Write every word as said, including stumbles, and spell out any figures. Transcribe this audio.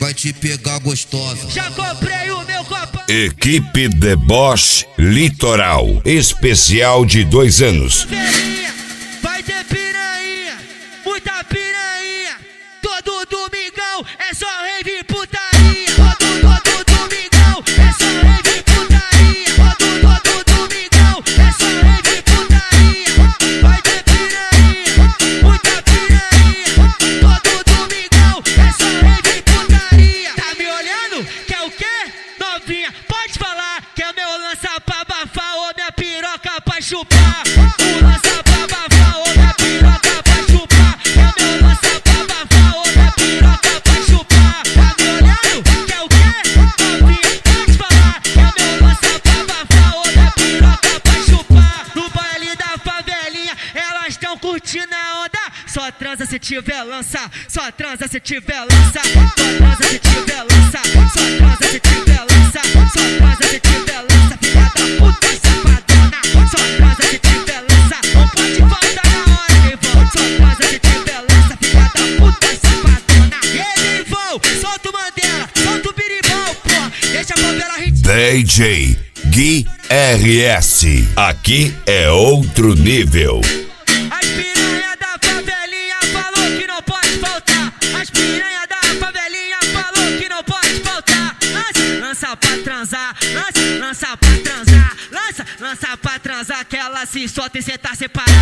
vai te pegar gostosa. Já comprei o meu copo. Equipe Deboche Litoral, especial de dois anos. Vai ter piranha, muita piranha. Todo domingão é só rave putaria. Todo, todo domingão é só rave putaria. Todo, todo domingão é só rave putaria. Vai ter piranha, muita piranha. Todo domingão é só rave putaria. Tá me olhando? Quer o quê? Novinha, pode falar que é meu lança pra abafar ou minha piroca pra chupar. O lança pra abafar ou minha piroca pra chupar. É meu lança pra abafar ou minha piroca pra chupar. Tá me olhando? Quer o quê? Novinha, pode falar que é meu lança pra abafar ou minha piroca pra chupar. No baile da favelinha elas tão curtindo a onda. Só transa se tiver lança, só transa se tiver lança. Só transa se tiver lança, só transa se tiver lança. Só transa se tiver lança, filha da puta safadona. Só transa se tiver lança, não pode faltar na hora, Nivão. Só transa se tiver lança, filha da puta safadona. E aí, Nivão, solta o Mandela, solta o biribão, pô. Deixa a favela hit. D J Gui R S, aqui é outro nível. As piranha da favelinha falou que não pode faltar. As piranha da favelinha falou que não pode faltar. Lança, lança pra transar, lança, lança pra transar. Lança, lança pra transar, que ela se solta e cê tá separado.